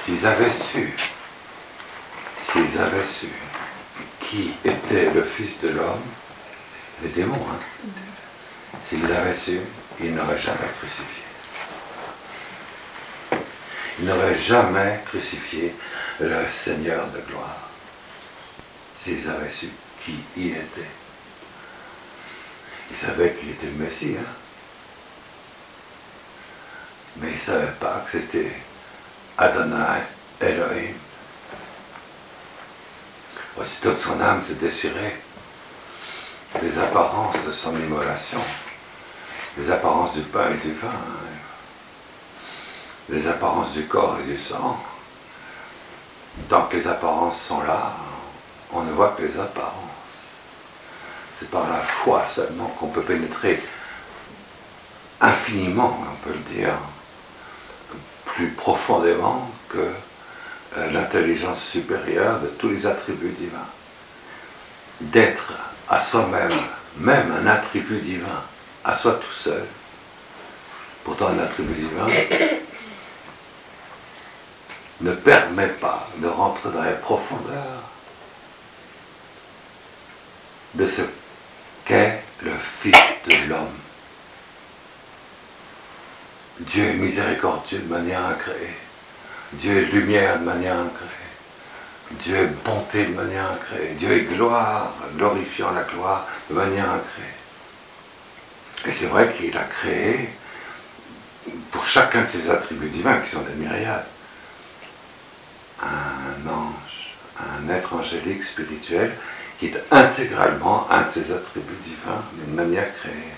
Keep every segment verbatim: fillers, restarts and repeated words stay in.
S'ils avaient su, s'ils avaient su qui était le Fils de l'homme, les démons, hein, s'ils l'avaient su, ils n'auraient jamais crucifié. Ils n'auraient jamais crucifié le Seigneur de gloire. S'ils avaient su qui y était. Ils savaient qu'il était le Messie, hein? Mais ils ne savaient pas que c'était Adonai Elohim. Aussitôt que son âme s'est déchirée, les apparences de son immolation, les apparences du pain et du vin, les apparences du corps et du sang, tant que les apparences sont là, on ne voit que les apparences. C'est par la foi seulement qu'on peut pénétrer infiniment, on peut le dire, plus profondément que euh, l'intelligence supérieure de tous les attributs divins. D'être à soi-même, même un attribut divin, à soi tout seul, pourtant un attribut divin, ne permet pas de rentrer dans les profondeurs de ce qu'est le Fils de l'homme. Dieu est miséricordieux de manière incréée. Dieu est lumière de manière incréée. Dieu est bonté de manière incréée. Dieu est gloire, glorifiant la gloire de manière incréée. Et c'est vrai qu'il a créé, pour chacun de ses attributs divins, qui sont des myriades, un ange, un être angélique spirituel, qui est intégralement un de ses attributs divins, d'une manière créée.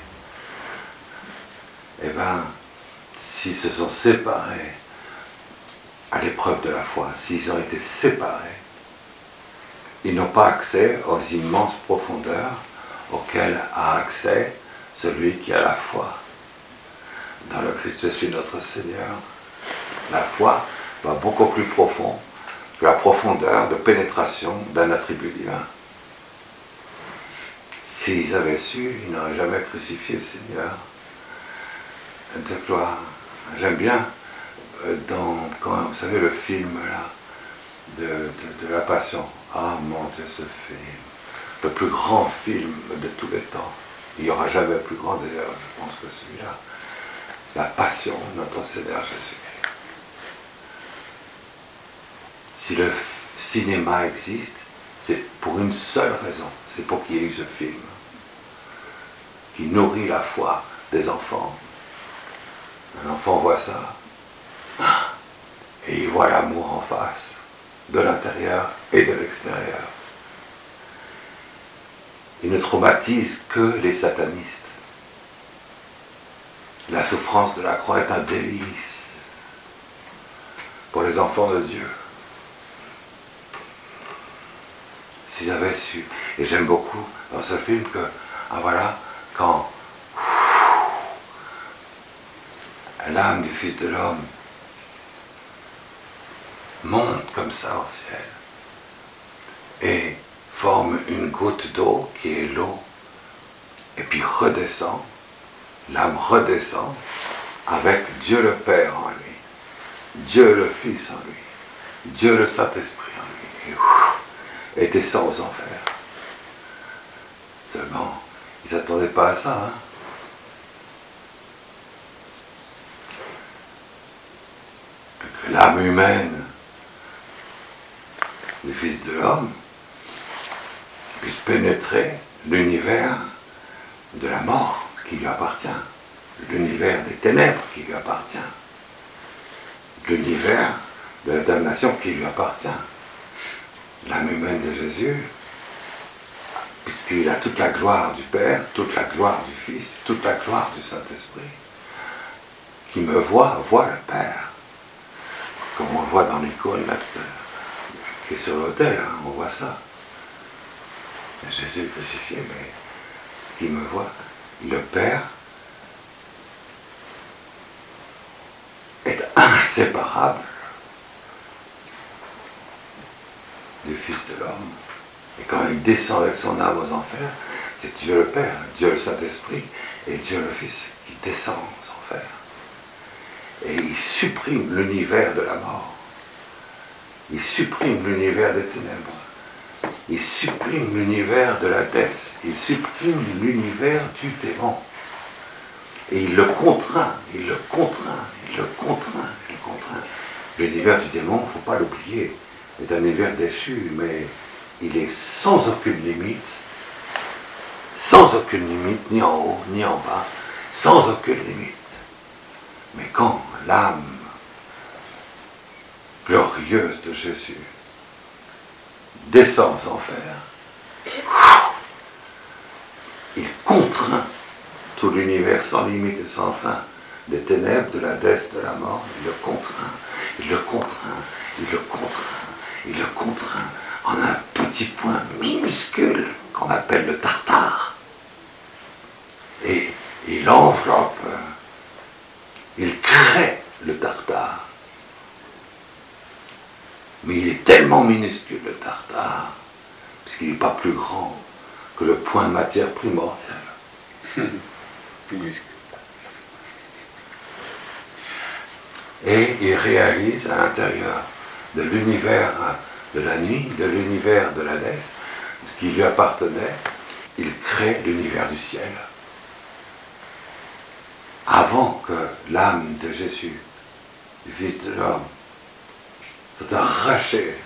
Eh bien, s'ils se sont séparés à l'épreuve de la foi, s'ils ont été séparés, ils n'ont pas accès aux immenses profondeurs auxquelles a accès celui qui a la foi dans le Christ Jésus notre Seigneur. La foi va beaucoup plus profond que la profondeur de pénétration d'un attribut divin. S'ils avaient su, ils n'auraient jamais crucifié le Seigneur de gloire. J'aime bien, dans, quand, vous savez, le film là, de, de, de la Passion. Ah mon Dieu, ce film. Le plus grand film de tous les temps. Il n'y aura jamais plus grand d'ailleurs, je pense, que celui-là. La Passion de notre Seigneur Jésus. Si le cinéma existe, c'est pour une seule raison. C'est pour qu'il y ait eu ce film qui nourrit la foi des enfants. Un enfant voit ça et il voit l'amour en face, de l'intérieur et de l'extérieur. Il ne traumatise que les satanistes. La souffrance de la croix est un délice pour les enfants de Dieu. S'ils avaient su, et j'aime beaucoup dans ce film que, ah voilà, quand l'âme du Fils de l'homme monte comme ça au ciel et forme une goutte d'eau qui est l'eau, et puis redescend, l'âme redescend avec Dieu le Père en lui, Dieu le Fils en lui, Dieu le Saint-Esprit en lui, et, ouf, et descend aux enfers. Seulement, ils ne s'attendaient pas à ça, hein. Que l'âme humaine du Fils de l'homme puisse pénétrer l'univers de la mort qui lui appartient, l'univers des ténèbres qui lui appartient, l'univers de la damnation qui lui appartient. L'âme humaine de Jésus, puisqu'il a toute la gloire du Père, toute la gloire du Fils, toute la gloire du Saint-Esprit, qui me voit, voit le Père. Comme on le voit dans l'icône là, qui est sur l'autel, hein, on voit ça. Jésus crucifié, mais qui me voit, le Père est inséparable du Fils de l'homme. Et quand il descend avec son âme aux enfers, c'est Dieu le Père, Dieu le Saint-Esprit et Dieu le Fils qui descend aux enfers. Et il supprime l'univers de la mort. il supprime l'univers des ténèbres. Il supprime l'univers de la déesse. Il supprime l'univers du démon. Et il le contraint, il le contraint, il le contraint, il le contraint. L'univers du démon, il ne faut pas l'oublier, est un univers déchu, mais il est sans aucune limite, sans aucune limite, ni en haut, ni en bas, sans aucune limite. Mais quand l'âme glorieuse de Jésus descend aux enfers, il contraint tout l'univers sans limite et sans fin des ténèbres, de la déesse, de la mort. Il le contraint, il le contraint, il le contraint, il le contraint en un petit point minuscule qu'on appelle le Tartare. Et il enveloppe, il crée le Tartare. Mais il est tellement minuscule, le Tartare, puisqu'il n'est pas plus grand que le point de matière primordial. Minuscule. Et il réalise à l'intérieur de l'univers de la nuit, de l'univers de la déesse, ce qui lui appartenait, il crée l'univers du ciel. Avant que l'âme de Jésus, du Fils de l'homme, soit arrachée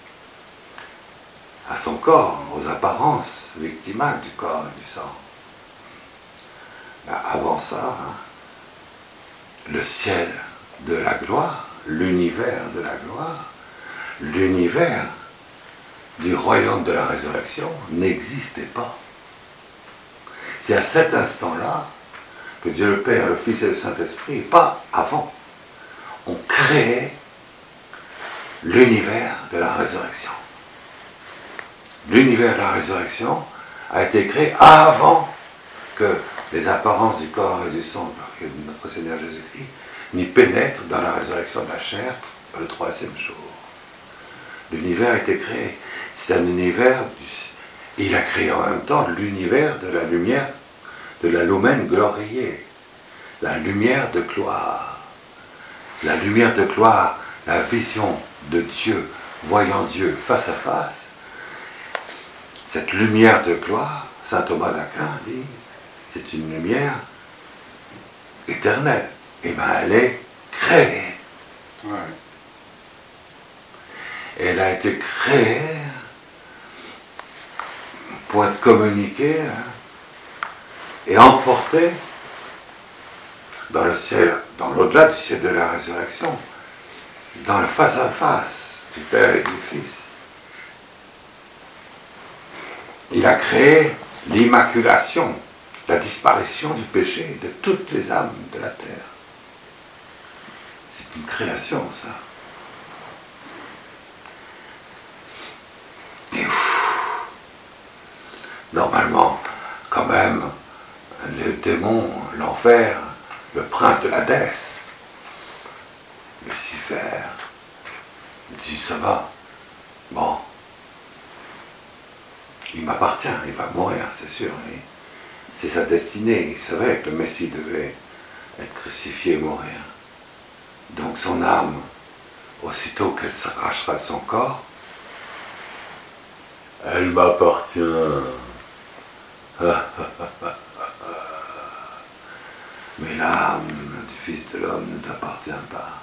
à son corps, aux apparences victimales du corps et du sang. Ben avant ça, hein, le ciel de la gloire, l'univers de la gloire, l'univers du royaume de la résurrection n'existait pas. C'est à cet instant-là que Dieu le Père, le Fils et le Saint-Esprit, pas avant, ont créé l'univers de la résurrection. L'univers de la résurrection a été créé avant que les apparences du corps et du sang de notre Seigneur Jésus-Christ n'y pénètrent dans la résurrection de la chair le troisième jour. L'univers a été créé. C'est un univers, du, il a créé en même temps l'univers de la lumière, de la lumen gloriae, la lumière de gloire. La lumière de gloire, la vision de Dieu, voyant Dieu face à face. Cette lumière de gloire, saint Thomas d'Aquin dit, c'est une lumière éternelle. Et bien elle est créée. Ouais. Elle a été créée pour être communiquée hein, et emportée dans le ciel, dans l'au-delà du ciel de la résurrection, dans le face-à-face du Père et du Fils. Il a créé l'immaculation, la disparition du péché de toutes les âmes de la terre. C'est une création, ça. Et ouf, normalement, quand même, le démon, l'enfer, le prince de la déesse, Lucifer, dit ça va, bon, il m'appartient, il va mourir, c'est sûr. C'est sa destinée, il savait que le Messie devait être crucifié et mourir. Donc son âme, aussitôt qu'elle s'arrachera de son corps, elle m'appartient. Mais l'âme du Fils de l'homme ne t'appartient pas.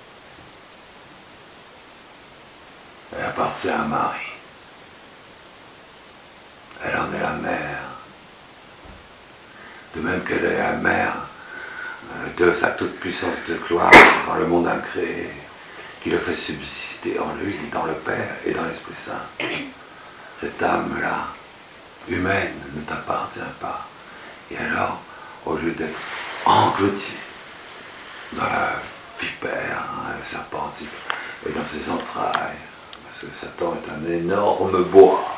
Elle appartient à Marie. Elle en est la mère. De même qu'elle est la mère de sa toute-puissance de gloire dans le monde incréé, qui le fait subsister en lui, dans le Père et dans l'Esprit Saint. Cette âme-là, humaine, ne t'appartient pas. Et alors, au lieu d'être engloutie dans la vipère, hein, le serpent, et dans ses entrailles, parce que Satan est un énorme bois,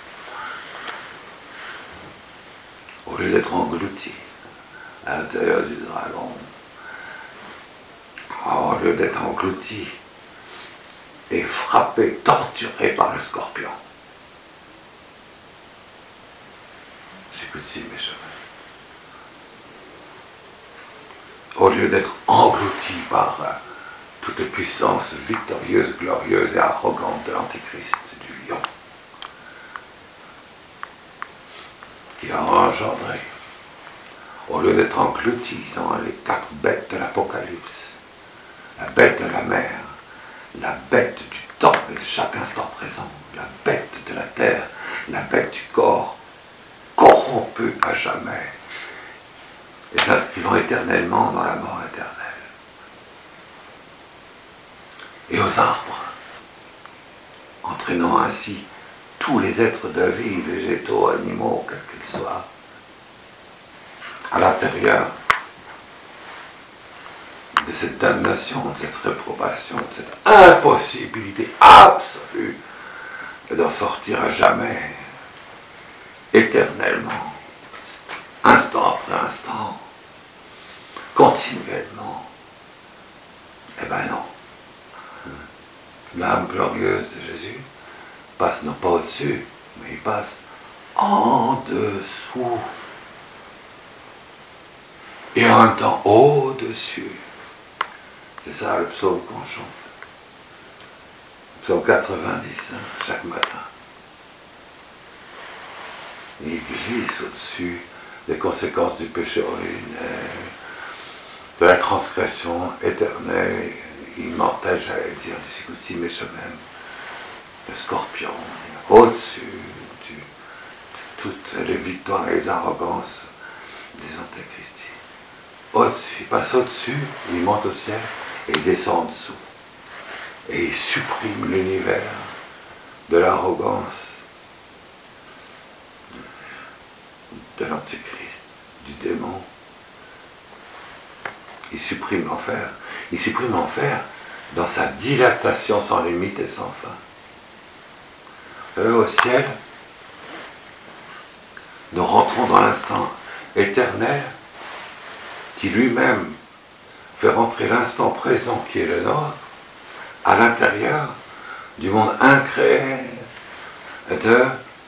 au lieu d'être englouti à l'intérieur du dragon, au lieu d'être englouti et frappé, torturé par le scorpion. J'écoute-ci mes cheveux. Au lieu d'être englouti par toutes les puissances victorieuses, glorieuses et arrogantes de l'Antichrist, du lion, qui a engendré, au lieu d'être englouti dans les quatre bêtes de l'Apocalypse, la bête de la mer, la bête du temps et de chaque instant présent, la bête de la terre, la bête du corps, corrompue à jamais, et s'inscrivant éternellement dans la mort éternelle. Et aux arbres, entraînant ainsi tous les êtres de vie, végétaux, animaux, quels qu'ils soient, à l'intérieur de cette damnation, de cette réprobation, de cette impossibilité absolue d'en sortir à jamais, éternellement, instant après instant, continuellement. Eh ben non. L'âme glorieuse de Jésus passe non pas au-dessus, mais il passe en dessous. Et en même temps au-dessus. C'est ça le psaume qu'on chante. Psaume quatre-vingt-dix, hein, chaque matin. Il glisse au-dessus des conséquences du péché originel, de la transgression éternelle et immortelle, j'allais dire, du aussi méchant même, le scorpion, au-dessus de toutes les victoires et les arrogances des antéchristiens. Au-dessus, il passe au-dessus, il monte au ciel et il descend en dessous. Et il supprime l'univers de l'arrogance de l'antéchrist, du démon. Il supprime l'enfer. Il supprime l'enfer dans sa dilatation sans limite et sans fin. Eux, au ciel, nous rentrons dans l'instant éternel qui lui-même fait rentrer l'instant présent qui est le nôtre à l'intérieur du monde incréé de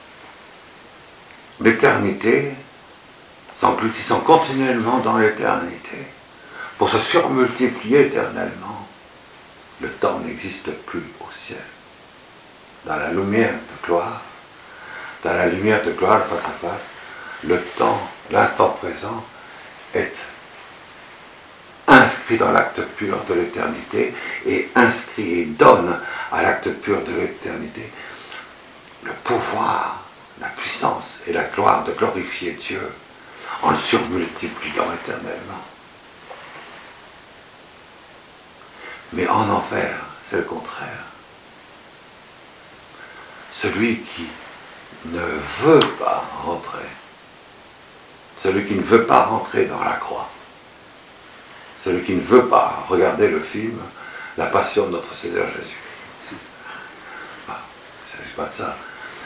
l'éternité, s'engloutissant continuellement dans l'éternité pour se surmultiplier éternellement. Le temps n'existe plus au ciel. Dans la lumière de gloire, dans la lumière de gloire face à face, le temps, l'instant présent est inscrit dans l'acte pur de l'éternité et inscrit et donne à l'acte pur de l'éternité le pouvoir, la puissance et la gloire de glorifier Dieu en le surmultipliant éternellement. Mais en enfer, c'est le contraire. Celui qui ne veut pas rentrer, celui qui ne veut pas rentrer dans la croix, celui qui ne veut pas regarder le film La Passion de notre Seigneur Jésus. Ah, il ne s'agit pas de ça.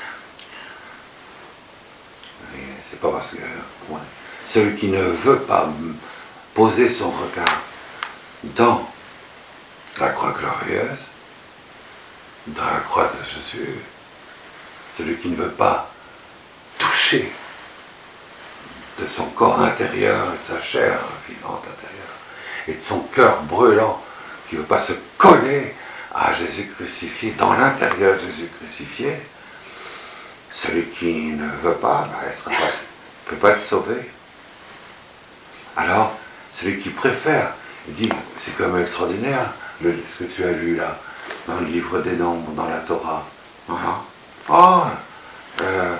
Mais c'est pas parce que... Ouais. Celui qui ne veut pas poser son regard dans la croix glorieuse, dans la croix de Jésus, celui qui ne veut pas toucher de son corps intérieur et de sa chair vivante intérieure, et de son cœur brûlant, qui ne veut pas se coller à Jésus crucifié, dans l'intérieur de Jésus crucifié, celui qui ne veut pas, ben, il ne peut pas être sauvé. Alors, celui qui préfère, il dit, c'est quand même extraordinaire, le, ce que tu as lu là, dans le livre des Nombres, dans la Torah. Voilà. Oh, euh,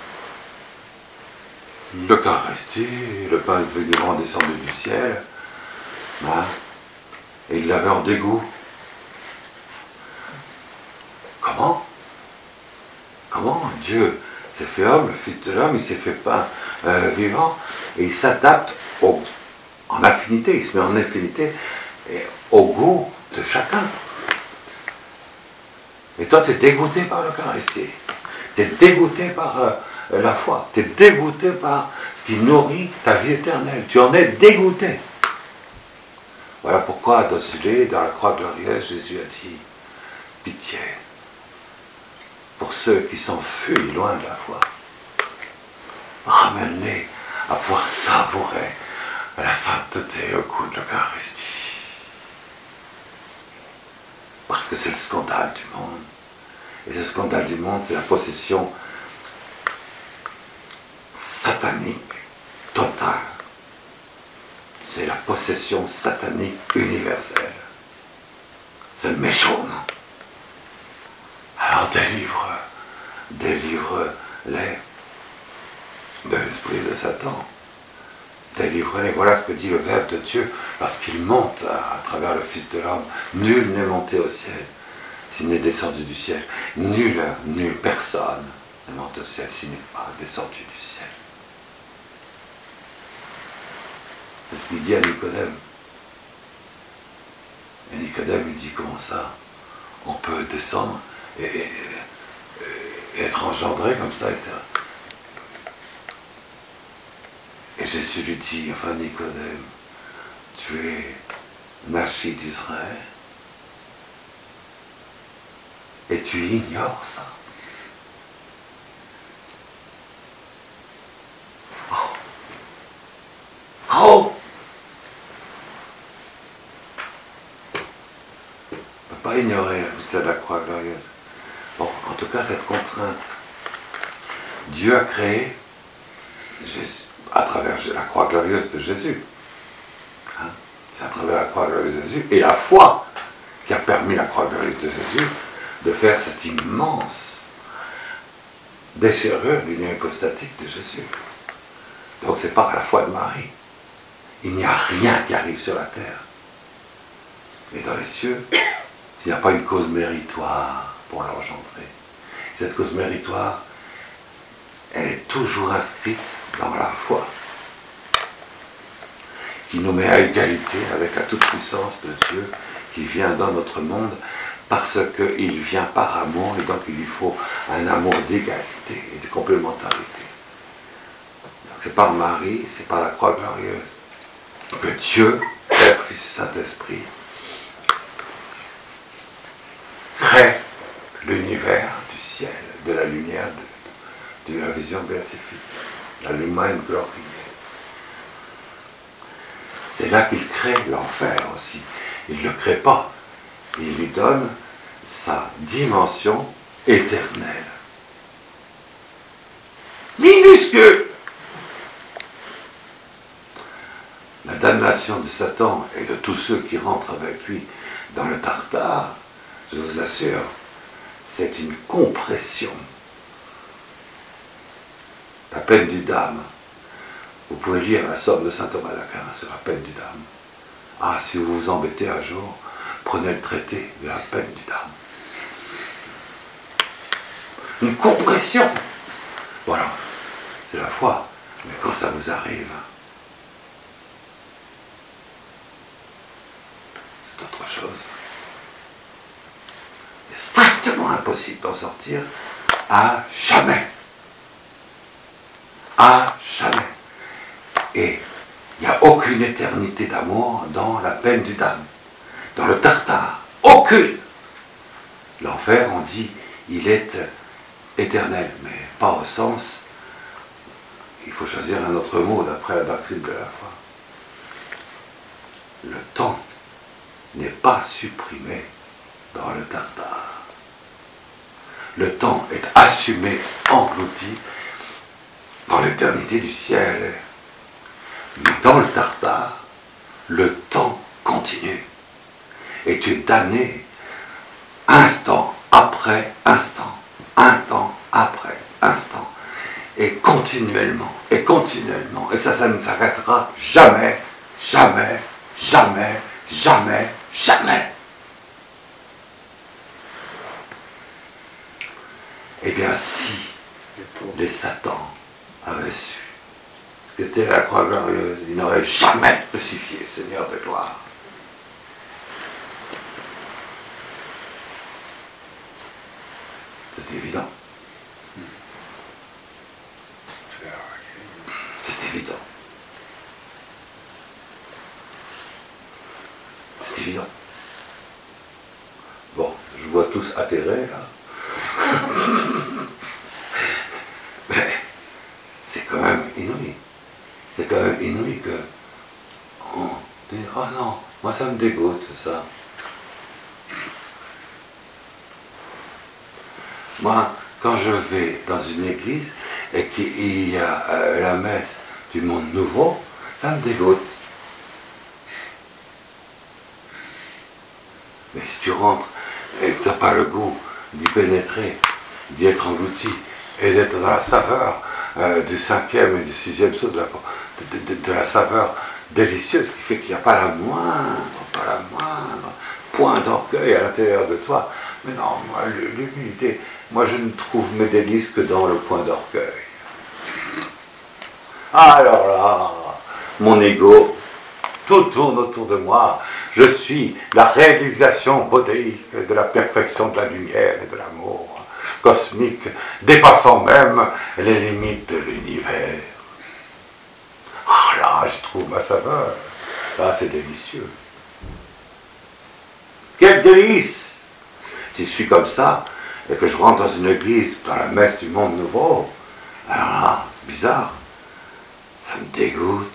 l'Eucharistie, le pain vivant descendu du ciel, hein, et il l'avait en dégoût. Comment Comment Dieu s'est fait homme, le Fils de l'homme, il s'est fait pain euh, vivant, et il s'adapte au, en affinité, il se met en affinité et au goût de chacun. Et toi, tu es dégoûté par l'Eucharistie, tu es dégoûté par euh, la foi, tu es dégoûté par ce qui nourrit ta vie éternelle, tu en es dégoûté. Voilà pourquoi, adossé dans la croix glorieuse, Jésus a dit, pitié pour ceux qui s'enfuient loin de la foi. Ramène-les à pouvoir savourer la sainteté au goût de l'Eucharistie. que c'est le scandale du monde. Et ce scandale du monde, c'est la possession satanique totale. C'est la possession satanique universelle. C'est méchant, non? Alors délivre, délivre-les de l'esprit de Satan. Délivre-les. Voilà ce que dit le Verbe de Dieu lorsqu'il monte à, à travers le Fils de l'homme. Nul n'est monté au ciel s'il n'est descendu du ciel. Nul, nulle personne n'est monté au ciel s'il n'est pas descendu du ciel. C'est ce qu'il dit à Nicodème. Et Nicodème, il dit comment ça? On peut descendre et, et, et être engendré comme ça. Et, et Jésus lui dit, enfin Nicodème, tu es un archi d'Israël et tu ignores ça. Oh! Oh! On ne peut pas ignorer la mystère de la croix glorieuse. Bon, en tout cas, cette contrainte. Dieu a créé Jésus, à travers la croix glorieuse de Jésus. Hein? C'est à travers la croix glorieuse de Jésus et la foi qui a permis la croix glorieuse de Jésus de faire cette immense déchirure de l'union hypostatique de Jésus. Donc c'est par la foi de Marie. Il n'y a rien qui arrive sur la terre. Et dans les cieux, s'il n'y a pas une cause méritoire pour l'engendrer. Cette cause méritoire, elle est toujours inscrite dans la foi, qui nous met à égalité avec la toute-puissance de Dieu qui vient dans notre monde parce qu'il vient par amour et donc il lui faut un amour d'égalité et de complémentarité. Donc c'est par Marie, c'est par la croix glorieuse que Dieu, Père, Fils et Saint-Esprit, crée l'univers du ciel, de la lumière, de, de la vision béatifique, la lumière glorieux. C'est là qu'il crée l'enfer aussi. Il ne le crée pas. Il lui donne sa dimension éternelle. Minuscule. La damnation de Satan et de tous ceux qui rentrent avec lui dans le Tartare, je vous assure, c'est une compression. La peine du dame. Vous pouvez lire la somme de saint Thomas d'Aquin sur la peine du dame. Ah, si vous vous embêtez un jour, prenez le traité de la peine du dame. Une compression. Voilà, c'est la foi. Mais quand ça vous arrive, c'est autre chose. Il est strictement impossible d'en sortir à jamais. À jamais. Et il n'y a aucune éternité d'amour dans la peine du dame, dans le Tartare. Aucune. L'enfer, on dit, il est éternel, mais pas au sens, il faut choisir un autre mot d'après la doctrine de la foi. Le temps n'est pas supprimé dans le Tartare. Le temps est assumé, englouti dans l'éternité du ciel. Mais dans le Tartare, le temps continue. Et tu es damné instant après instant, un temps après instant, et continuellement, et continuellement. Et ça, ça ne s'arrêtera jamais, jamais, jamais, jamais, jamais. Eh bien, si les Satans avaient su ce qu'était la croix glorieuse, ils n'auraient jamais crucifié le Seigneur de gloire. C'est évident. C'est évident. C'est évident. Bon, je vois tous atterrés là. Mais c'est quand même inouï. C'est quand même inouï que on dit, oh non, moi ça me dégoûte ça. Moi, quand je vais dans une église et qu'il y a euh, la messe du monde nouveau, ça me dégoûte. Mais si tu rentres et que tu n'as pas le goût d'y pénétrer, d'y être englouti et d'être dans la saveur euh, du cinquième et du sixième saut, de la, de, de, de, de la saveur délicieuse qui fait qu'il n'y a pas la moindre, pas la moindre point d'orgueil à l'intérieur de toi. Mais non, moi, l'humilité, moi je ne trouve mes délices que dans le point d'orgueil. Alors là, mon ego, tout tourne autour de moi. Je suis la réalisation bodéique de la perfection de la lumière et de l'amour cosmique, dépassant même les limites de l'univers. Ah là, je trouve ma saveur. Là, c'est délicieux. Quel délice! Si je suis comme ça, et que je rentre dans une église, dans la messe du monde nouveau, alors là, c'est bizarre. Ça me dégoûte.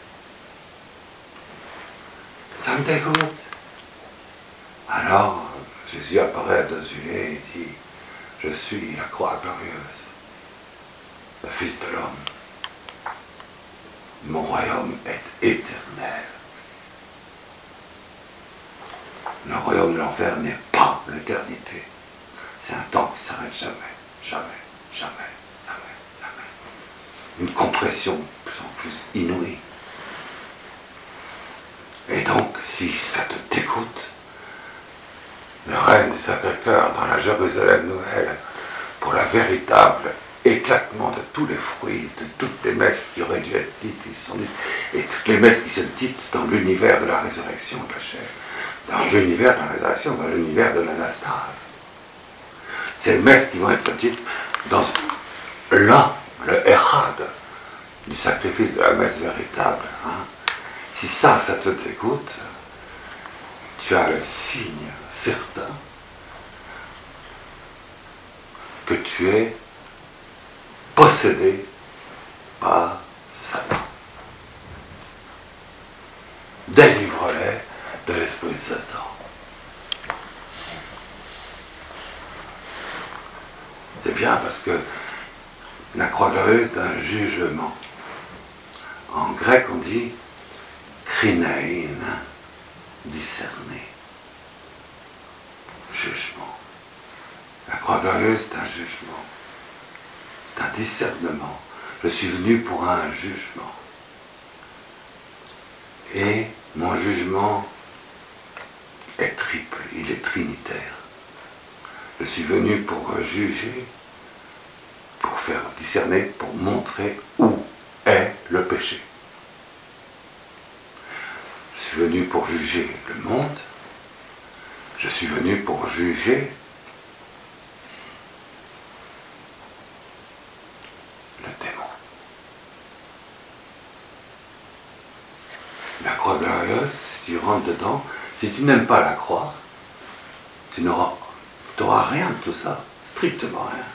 Ça me dégoûte. Alors, Jésus apparaît dans une et il dit, je suis la croix glorieuse, le Fils de l'homme. Mon royaume est éternel. Le royaume de l'enfer n'est pas l'éternité. C'est un temps qui ne s'arrête jamais, jamais, jamais, jamais, jamais. Une compression de plus en plus inouïe. Et donc, si ça te dégoûte, le règne du Sacré-Cœur dans la Jérusalem nouvelle, pour la véritable éclatement de tous les fruits, de toutes les messes qui auraient dû être dites, qui sont dites, et toutes les messes qui se dites dans l'univers de la résurrection de la chair, dans l'univers de la résurrection, dans l'univers de l'anastase. Ces messes qui vont être dites dans l'un, le Erad, du sacrifice de la messe véritable. Hein. Si ça, ça te dégoûte, tu as le signe certain que tu es possédé par Satan. Délivre-les de l'esprit de Satan. C'est bien parce que la croix glorieuse est un jugement. En grec, on dit krinein, discerner. Jugement. La croix glorieuse est un jugement. C'est un discernement. Je suis venu pour un jugement. Et mon jugement est triple, il est trinitaire. Je suis venu pour juger, pour faire discerner, pour montrer où est le péché. Je suis venu pour juger le monde. Je suis venu pour juger le démon. La croix glorieuse, si tu rentres dedans, si tu n'aimes pas la croix, tu n'auras n'auras rien de tout ça, strictement rien.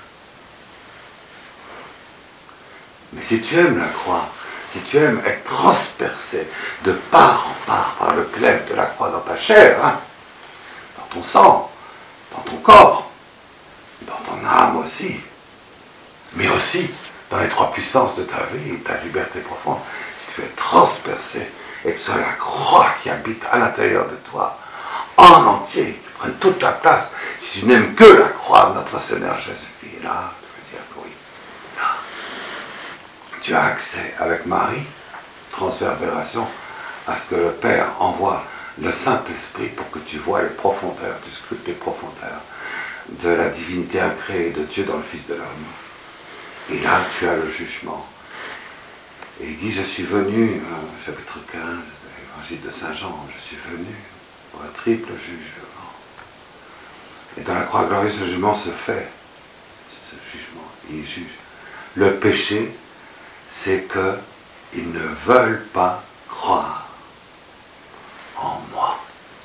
Mais si tu aimes la croix, si tu aimes être transpercé de part en part par le glaive de la croix dans ta chair, hein, dans ton sang, dans ton corps, dans ton âme aussi, mais aussi dans les trois puissances de ta vie, ta liberté profonde, si tu es transpercé et que ce soit la croix qui habite à l'intérieur de toi, en entier, qui prenne toute la place, si tu n'aimes que la croix de notre Seigneur Jésus-Christ, là, tu peux dire que oui, là, tu as accès avec Marie, transverbération, à ce que le Père envoie le Saint-Esprit pour que tu vois les profondeurs, tu scrutes les profondeurs de la divinité incréée de Dieu dans le Fils de l'homme. Et là, tu as le jugement. Et il dit, je suis venu, euh, chapitre quinze, de l'évangile de Saint Jean, je suis venu pour un triple jugement. Et dans la croix glorieuse, ce jugement se fait. Ce jugement, il juge. Le péché, c'est qu'ils ne veulent pas croire en moi.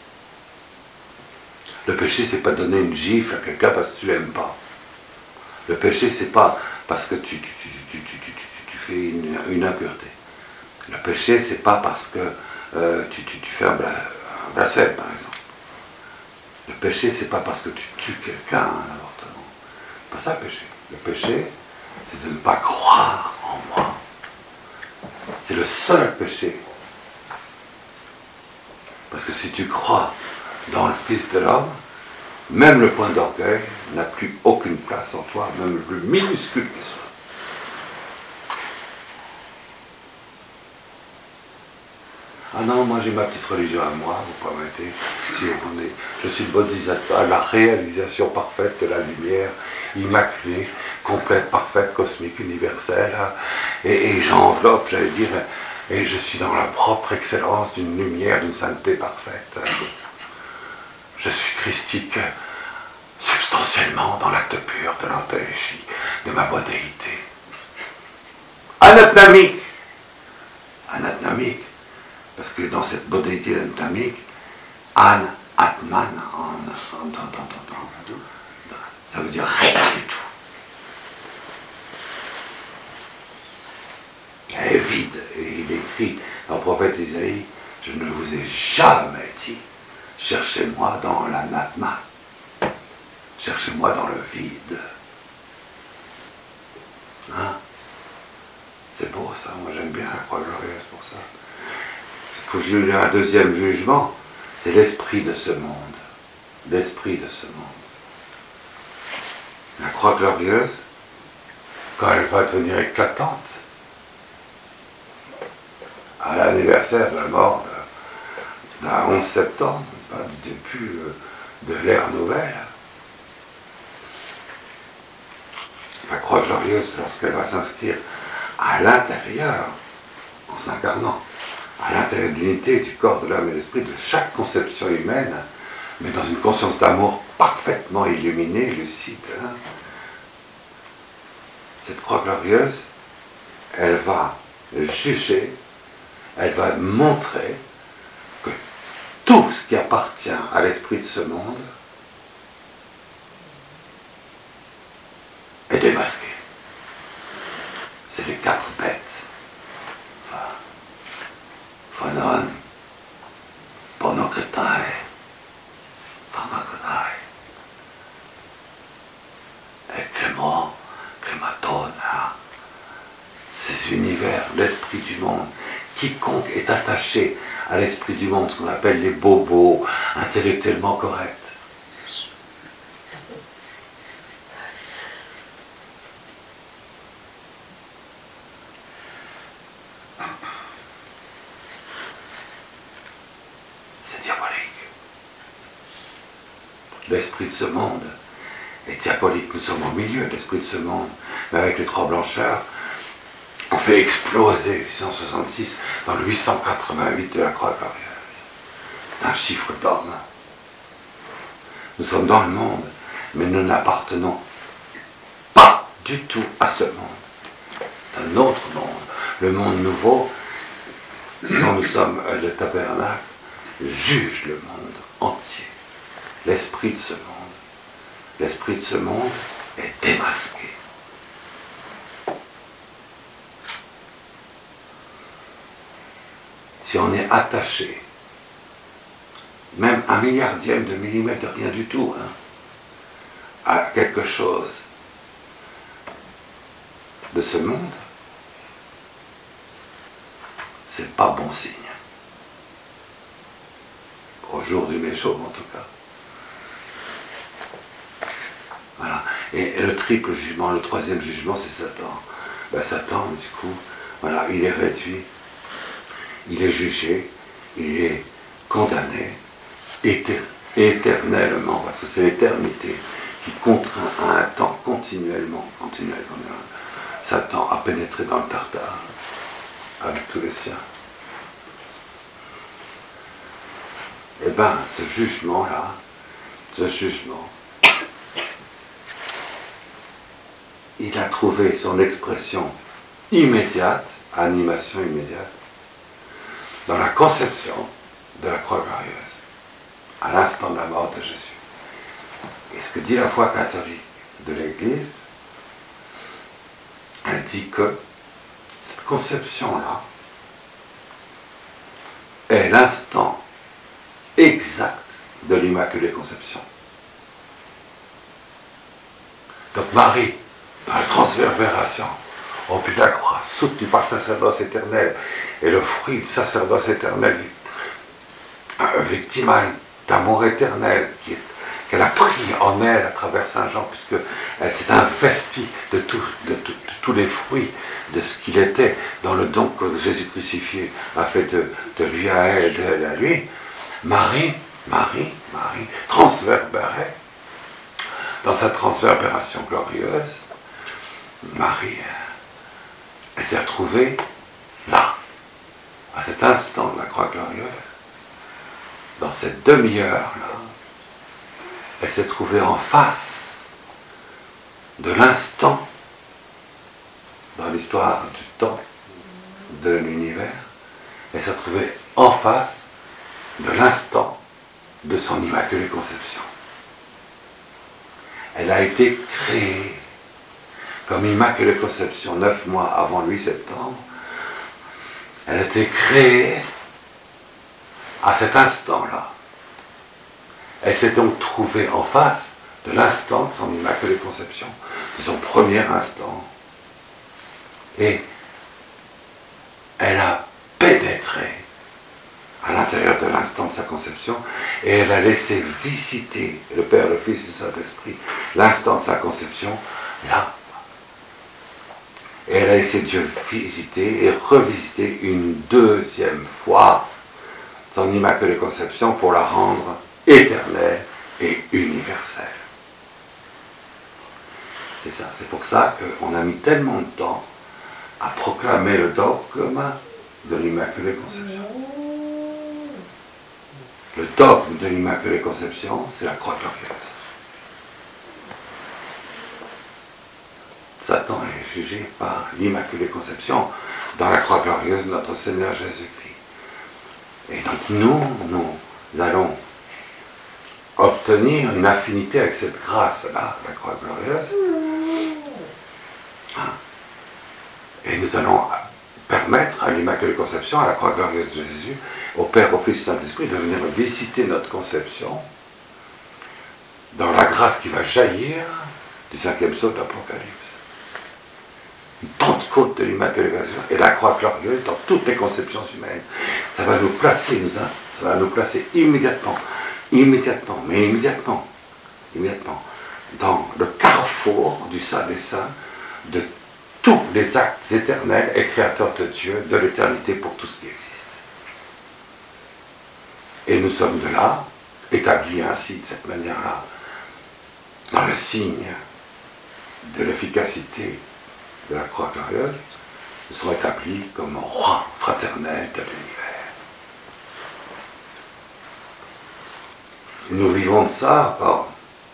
Le péché, c'est pas donner une gifle à quelqu'un parce que tu l'aimes pas. Le péché, c'est pas parce que tu, tu, tu, tu, tu, tu, tu, tu fais une, une impureté. Le péché, c'est pas parce que euh, tu, tu, tu fais un, bla, un blasphème, par exemple. Le péché, c'est pas parce que tu tues quelqu'un, un avortement. pas ça le péché. Le péché, c'est de ne pas croire en moi. C'est le seul péché. Parce que si tu crois dans le Fils de l'homme, même le point d'orgueil n'a plus aucune place en toi, même le plus minuscule qu'il soit. Ah non, moi j'ai ma petite religion à moi, vous permettez, si vous voulez. Je suis le bodhisattva, la réalisation parfaite de la lumière, immaculée, complète, parfaite, cosmique, universelle. Et, et j'enveloppe, j'allais dire, et je suis dans la propre excellence d'une lumière, d'une sainteté parfaite. Je suis christique, substantiellement dans l'acte pur de l'antélégie, de ma bodhéité. Anatamique. Anatamique. Parce que dans cette bodhéité anatamique, An, Atman, en, en, dans, dans, dans, dans, ça veut dire rien du tout. Elle est vide. Et il écrit dans le prophète Isaïe, je ne vous ai jamais dit, cherchez-moi dans l'anatma. Cherchez-moi dans le vide. Hein? C'est beau ça, moi j'aime bien la croix glorieuse pour ça. Pour juger un deuxième jugement, c'est l'esprit de ce monde. L'esprit de ce monde. La croix glorieuse, quand elle va devenir éclatante, à l'anniversaire de la mort d'un onze septembre, du début de l'ère nouvelle, la croix glorieuse, lorsqu'elle va s'inscrire à l'intérieur, en s'incarnant, à l'intérieur de l'unité du corps, de l'âme et de l'esprit, de chaque conception humaine, mais dans une conscience d'amour parfaitement illuminée, lucide. Hein. Cette croix glorieuse, elle va juger, elle va montrer que tout ce qui appartient à l'esprit de ce monde est démasqué. C'est les quatre bêtes. Phanon, Ponokretai, Pharmakotai, et Clément, Clématone, hein. Ces univers, l'esprit du monde, quiconque est attaché à l'esprit du monde, ce qu'on appelle les bobos, intellectuellement corrects. L'esprit de ce monde est diabolique. Nous sommes au milieu de l'esprit de ce monde. Mais avec les trois blancheurs, on fait exploser six cent soixante-six dans le huit cent quatre-vingt-huit de la croix glorieuse. C'est un chiffre d'homme. Nous sommes dans le monde, mais nous n'appartenons pas du tout à ce monde. C'est un autre monde. Le monde nouveau, dont nous sommes le tabernacle, juge le monde entier. L'esprit de ce monde, l'esprit de ce monde est démasqué. Si on est attaché, même un milliardième de millimètre, de rien du tout, hein, à quelque chose de ce monde, c'est pas bon signe. Au jour du méchaume, en tout cas. Voilà. Et le triple jugement, le troisième jugement, c'est Satan. Ben, Satan, du coup, voilà, il est réduit, il est jugé, il est condamné éter- éternellement, parce que c'est l'éternité qui contraint à un temps continuellement, continuellement, Satan a pénétré dans le Tartare avec tous les siens. Eh bien, ce jugement-là, ce jugement, il a trouvé son expression immédiate, animation immédiate, dans la conception de la croix glorieuse, à l'instant de la mort de Jésus. Et ce que dit la foi catholique de l'Église, elle dit que cette conception-là est l'instant exact de l'Immaculée Conception. Donc Marie, dans la transverbération, au pied de la croix, soutenue par le sacerdoce éternel, et le fruit du sacerdoce éternel, victimal d'amour éternel, qui est qu'elle a pris en elle à travers Saint Jean, puisque elle s'est investie de, tout, de, tout, de tous les fruits de ce qu'il était dans le don que Jésus crucifié a fait de, de lui à elle, de elle à lui. Marie, Marie, Marie, transverbérait, dans sa transverbération glorieuse, Marie, elle s'est retrouvée là, à cet instant de la croix glorieuse, dans cette demi-heure-là, elle s'est trouvée en face de l'instant dans l'histoire du temps de l'univers. Elle s'est trouvée en face de l'instant de son Immaculée Conception. Elle a été créée comme Immaculée Conception neuf mois avant le huit septembre. Elle a été créée à cet instant-là. Elle s'est donc trouvée en face de l'instant de son Immaculée Conception, de son premier instant. Et elle a pénétré à l'intérieur de l'instant de sa conception et elle a laissé visiter le Père, le Fils et le Saint-Esprit l'instant de sa conception là. Et elle a laissé Dieu visiter et revisiter une deuxième fois son Immaculée Conception pour la rendre éternelle et universelle. C'est ça, c'est pour ça qu'on a mis tellement de temps à proclamer le dogme de l'Immaculée Conception. Le dogme de l'Immaculée Conception, c'est la croix glorieuse. Satan est jugé par l'Immaculée Conception dans la croix glorieuse de notre Seigneur Jésus-Christ. Et donc nous, nous allons obtenir une affinité avec cette grâce-là, la croix glorieuse. Hein? Et nous allons permettre à l'Immaculée Conception, à la croix glorieuse de Jésus, au Père, au Fils et au Saint-Esprit, de venir visiter notre conception dans la grâce qui va jaillir du cinquième sceau de l'Apocalypse. Une Pentecôte de l'Immaculée Conception et la croix glorieuse dans toutes les conceptions humaines. Ça va nous placer, nous, ça va nous placer immédiatement, immédiatement, mais immédiatement, immédiatement, dans le carrefour du Saint des Saints, de tous les actes éternels et créateurs de Dieu, de l'éternité pour tout ce qui existe. Et nous sommes de là, établis ainsi, de cette manière-là, dans le signe de l'efficacité de la croix glorieuse, nous sommes établis comme roi fraternel de l'univers. Et nous vivons de ça par,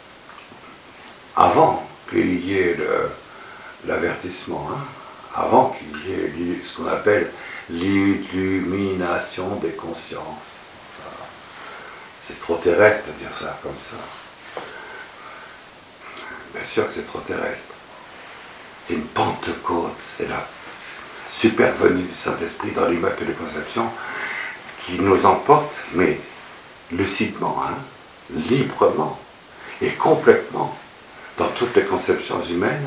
avant qu'il y ait le, l'avertissement, hein, avant qu'il y ait ce qu'on appelle l'illumination des consciences. C'est trop terrestre de dire ça comme ça. Bien sûr que c'est trop terrestre. C'est une Pentecôte, c'est la supervenue du Saint-Esprit dans l'Immaculée Conception qui nous emporte, mais lucidement, hein, librement et complètement dans toutes les conceptions humaines,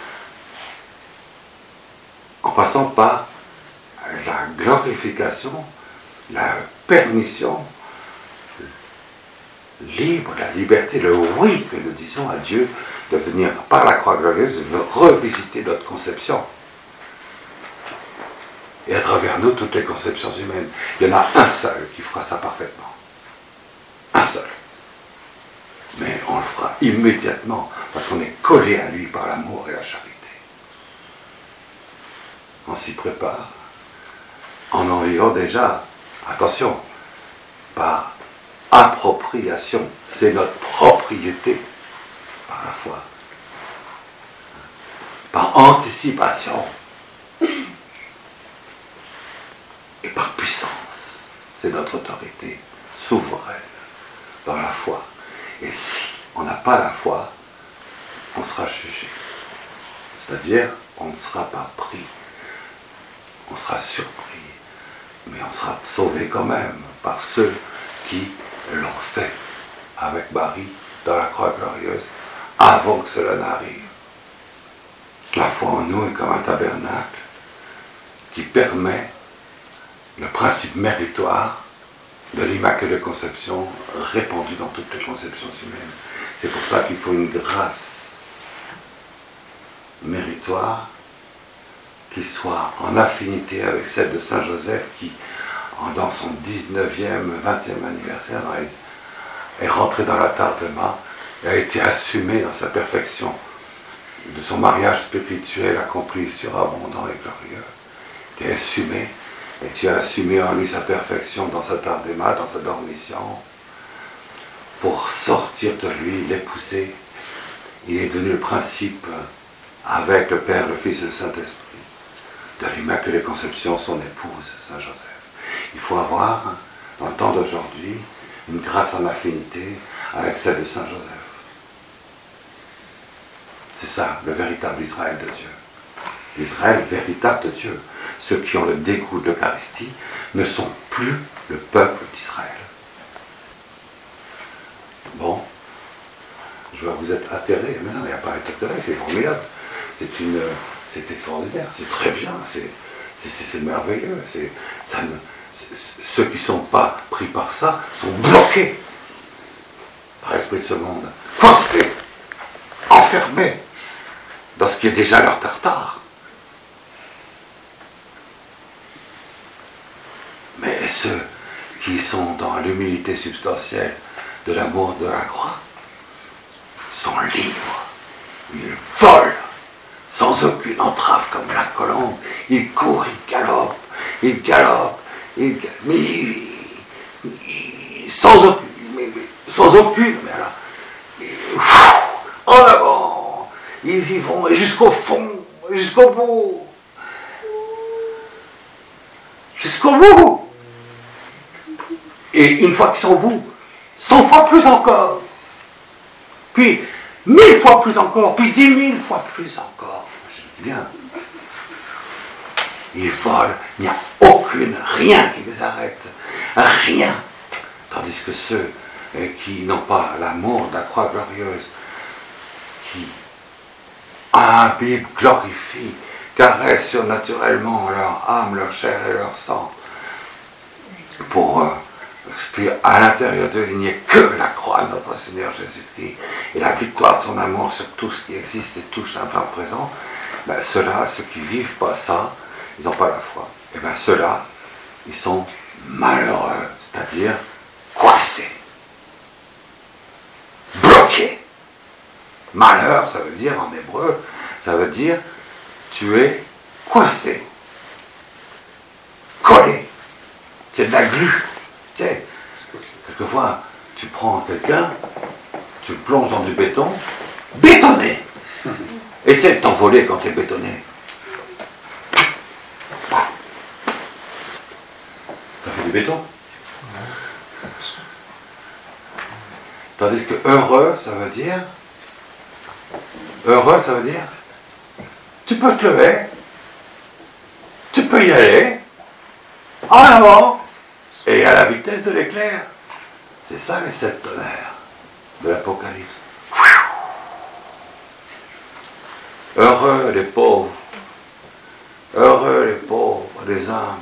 en passant par la glorification, la permission libre, la liberté, le oui que nous disons à Dieu de venir par la croix glorieuse revisiter notre conception. Et à travers nous, toutes les conceptions humaines. Il y en a un seul qui fera ça parfaitement. Un seul. Mais on le fera immédiatement parce qu'on est collé à lui par l'amour et la charité. On s'y prépare en en vivant déjà, attention, par appropriation, c'est notre propriété par la foi, par anticipation et par puissance, c'est notre autorité souveraine dans la foi. Et si on n'a pas la foi, on sera jugé, c'est-à-dire on ne sera pas pris, on sera surpris, mais on sera sauvé quand même par ceux qui l'ont fait avec Marie dans la croix glorieuse avant que cela n'arrive. La foi en nous est comme un tabernacle qui permet le principe méritoire de l'Immaculée Conception répandu dans toutes les conceptions humaines. C'est pour ça qu'il faut une grâce méritoire qui soit en affinité avec celle de Saint Joseph qui, dans son dix-neuvième, vingtième anniversaire, est rentré dans la Tartema et a été assumé dans sa perfection de son mariage spirituel accompli surabondant et glorieux. Tu es assumé, et tu as assumé en lui sa perfection dans sa Tardema, dans sa dormition, pour sortir de lui, l'épouser. Il est devenu le principe, avec le Père, le Fils et le Saint-Esprit, de l'Immaculée Conception, son épouse, Saint Joseph. Il faut avoir, dans le temps d'aujourd'hui, une grâce en affinité avec celle de Saint Joseph. C'est ça, le véritable Israël de Dieu. L'Israël véritable de Dieu. Ceux qui ont le dégoût de l'Eucharistie ne sont plus le peuple d'Israël. Bon, je vois que vous êtes atterrés. Mais non, il n'y a pas à être atterré, c'est formidable. C'est une, c'est extraordinaire, c'est très bien, c'est, c'est, c'est, c'est merveilleux. C'est, ça ne, c'est, ceux qui ne sont pas pris par ça sont bloqués par l'esprit de ce monde, coincés, enfermés dans ce qui est déjà leur tartare. Mais ceux qui sont dans l'humilité substantielle de l'amour de la croix sont libres. Ils volent sans aucune entrave comme la colombe. Ils courent, ils galopent, ils galopent, ils galopent, mais ils, ils, sans aucune, mais, mais, sans aucune, mais alors, ils, en avant, ils y vont et jusqu'au fond, jusqu'au bout, jusqu'au bout. Et une fois qu'ils sont au bout, cent fois plus encore, puis mille fois plus encore, puis dix mille fois plus encore. Je dis bien. Ils volent, il n'y a aucune, rien qui les arrête. Rien. Tandis que ceux qui n'ont pas l'amour de la croix glorieuse, qui imbibent, glorifient, caressent surnaturellement leur âme, leur chair et leur sang, pour eux, parce qu'à l'intérieur d'eux, il n'y a que la croix de notre Seigneur Jésus-Christ et la victoire de son amour sur tout ce qui existe et touche un temps présent, ben ceux-là, ceux qui ne vivent pas ça, ils n'ont pas la foi. Et bien ceux-là, ils sont malheureux, c'est-à-dire coincés, bloqués. Malheur, ça veut dire en hébreu, ça veut dire tu es coincé, collé, c'est de la glu. Tu sais, quelquefois, tu prends quelqu'un, tu le plonges dans du béton, bétonné. Essaie de t'envoler quand tu es bétonné. T'as fait du béton. Tandis que heureux, ça veut dire, heureux, ça veut dire, tu peux te lever, tu peux y aller, en avant, et à la vitesse de l'éclair. C'est ça les sept tonnerres de l'Apocalypse. Heureux les pauvres, heureux les pauvres, les âmes.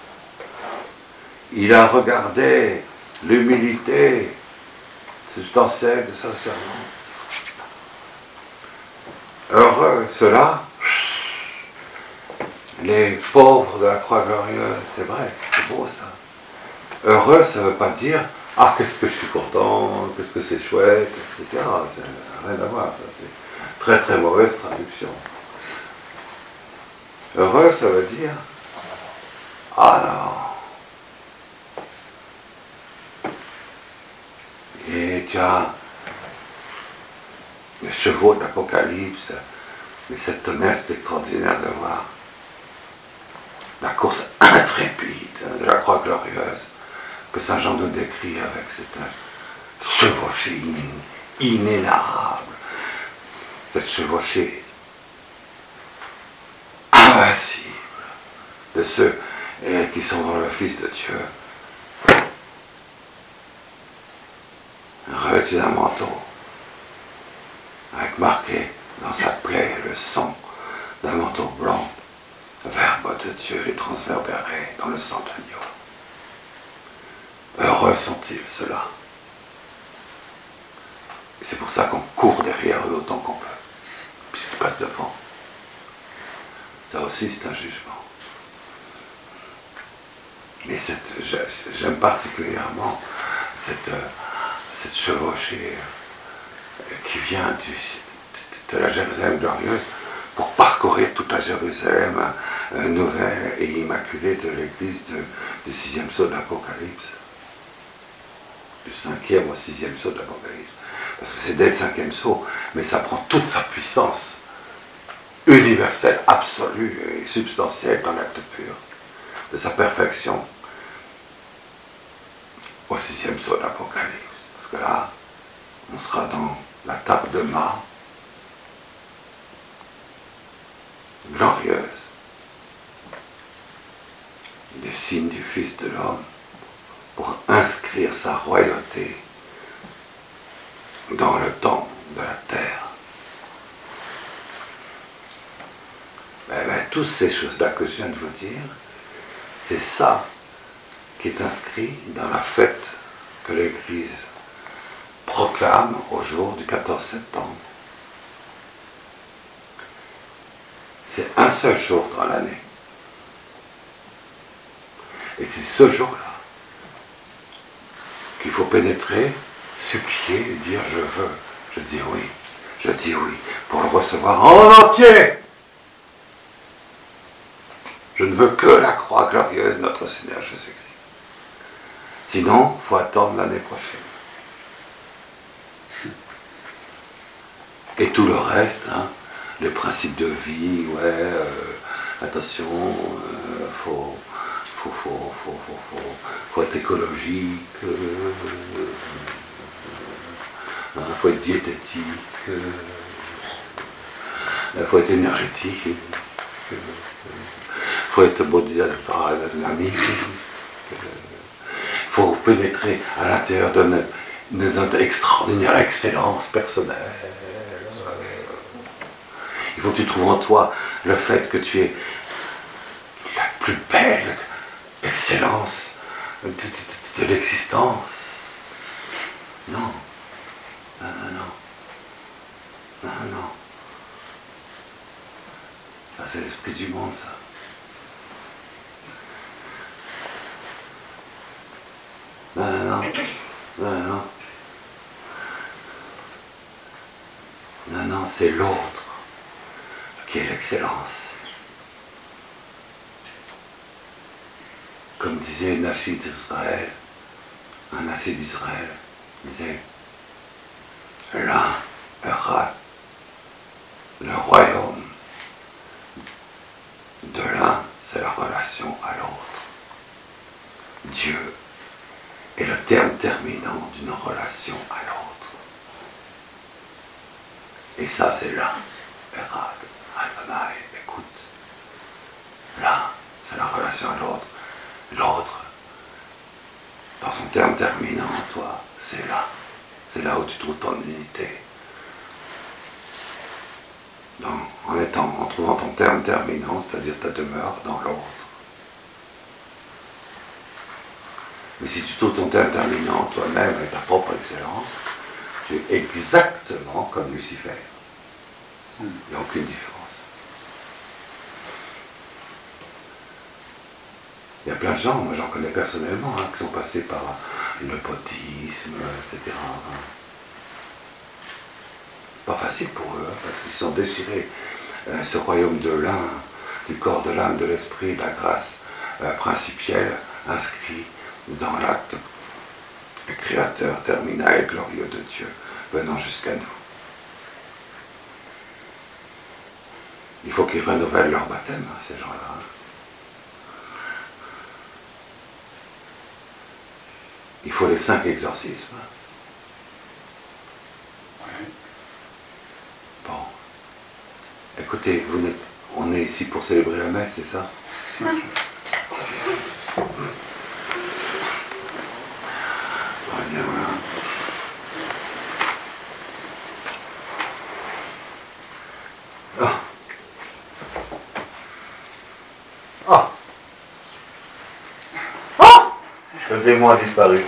Il a regardé l'humilité substantielle de sa servante. Heureux ceux-là, les pauvres de la croix glorieuse, c'est vrai, c'est beau ça. Heureux, ça ne veut pas dire « Ah, qu'est-ce que je suis content, qu'est-ce que c'est chouette, et cetera » C'est rien à voir, ça, c'est très très mauvaise traduction. Heureux, ça veut dire « Ah non » Et tu as les chevaux de l'Apocalypse, les sept tonnerres, c'est extraordinaire de voir la course intrépide de la croix glorieuse que Saint Jean nous décrit avec cette chevauchée inénarrable, cette chevauchée invincible de ceux qui sont dans le Fils de Dieu, revêtu d'un manteau, avec marqué dans sa plaie le sang d'un manteau blanc, Verbe de Dieu les transverbérer dans le sang de l'agneau. Heureux sont-ils ceux-là. Et c'est pour ça qu'on court derrière eux autant qu'on peut, puisqu'ils passent devant. Ça aussi, c'est un jugement. Mais cette, j'aime particulièrement cette, cette chevauchée qui vient du, de la Jérusalem glorieuse pour parcourir toute la Jérusalem nouvelle et immaculée de l'église de, du sixième sceau de l'Apocalypse. Du cinquième au sixième sceau de l'Apocalypse. Parce que c'est dès le cinquième sceau, mais ça prend toute sa puissance universelle, absolue et substantielle dans l'acte pur, de sa perfection au sixième sceau de l'Apocalypse. Parce que là, on sera dans la table de mât glorieuse, des signes du Fils de l'homme, pour inscrire sa royauté dans le temps de la terre. Ben, ben, toutes ces choses-là que je viens de vous dire, c'est ça qui est inscrit dans la fête que l'Église proclame au jour du quatorze septembre. C'est un seul jour dans l'année. Et c'est ce jour-là qu'il faut pénétrer, supplier et dire je veux, je dis oui, je dis oui, pour le recevoir en entier. Je ne veux que la croix glorieuse de notre Seigneur Jésus-Christ. Sinon, il faut attendre l'année prochaine. Et tout le reste, hein, les principes de vie, ouais, euh, attention, il euh, faut, faut, faut, faut, faut, faut, faut être écologique, il euh, euh, hein, faut être diététique, il euh, faut être énergétique, il euh, faut être bodhisattva, il faut pénétrer à l'intérieur de notre, de notre extraordinaire excellence personnelle. Il faut que tu trouves en toi le fait que tu es la plus belle excellence de, de, de, de l'existence. Non. Non, non, non. Non, non. Ça, c'est l'esprit du monde, ça. Non, non, non. Non, non. Non, non, c'est l'autre qui est l'excellence. Comme disait Nashi d'Israël, un Nashi d'Israël, disait là, Echad, le royaume de l'un, c'est la relation à l'autre. Dieu est le terme terminant d'une relation à l'autre. Et ça, c'est là, Echad. Adonai, écoute, là, c'est la relation à l'autre. L'autre, dans son terme terminant, toi, c'est là. C'est là où tu trouves ton unité. Donc, en, étant, en trouvant ton terme terminant, c'est-à-dire ta demeure dans l'autre. Mais si tu trouves ton terme terminant toi-même avec ta propre excellence, tu es exactement comme Lucifer. Il n'y a aucune différence. Il y a plein de gens, moi j'en connais personnellement, hein, qui sont passés par le bouddhisme, et cetera. Pas facile pour eux, hein, parce qu'ils sont déchirés. Euh, ce royaume de l'un, du corps, de l'âme, de l'esprit, de la grâce euh, principielle, inscrit dans l'acte créateur, terminal et glorieux de Dieu, venant jusqu'à nous. Il faut qu'ils renouvellent leur baptême, hein, ces gens-là. Hein. Il faut les cinq exorcismes. Ouais. Bon. Écoutez, vous n'êtes, on est ici pour célébrer la messe, c'est ça? Voilà, voilà. Ah. Le démon a disparu.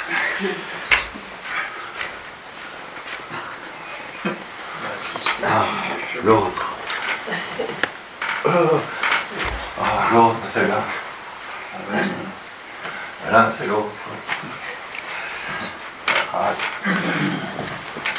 Ah, l'autre. Oh, oh, l'autre, c'est là. Là, c'est l'autre. Ah.